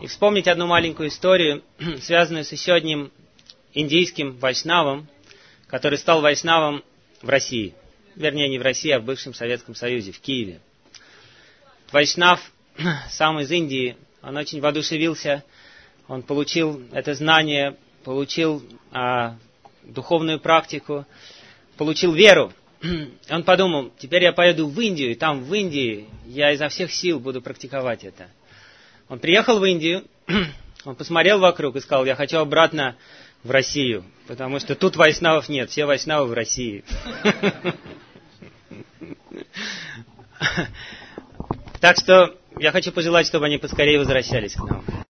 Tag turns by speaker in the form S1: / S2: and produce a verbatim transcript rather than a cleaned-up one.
S1: и вспомнить одну маленькую историю, связанную с еще одним индийским вайшнавом, который стал вайшнавом в России. Вернее, не в России, а в бывшем Советском Союзе, в Киеве. Вайшнав, сам из Индии, он очень воодушевился, он получил это знание, получил а, духовную практику, получил веру. Он подумал, теперь я поеду в Индию, и там в Индии я изо всех сил буду практиковать это. Он приехал в Индию, он посмотрел вокруг и сказал, я хочу обратно в Россию, потому что тут вайшнавов нет, все вайшнавы в России. Так что я хочу пожелать, чтобы они поскорее возвращались к нам.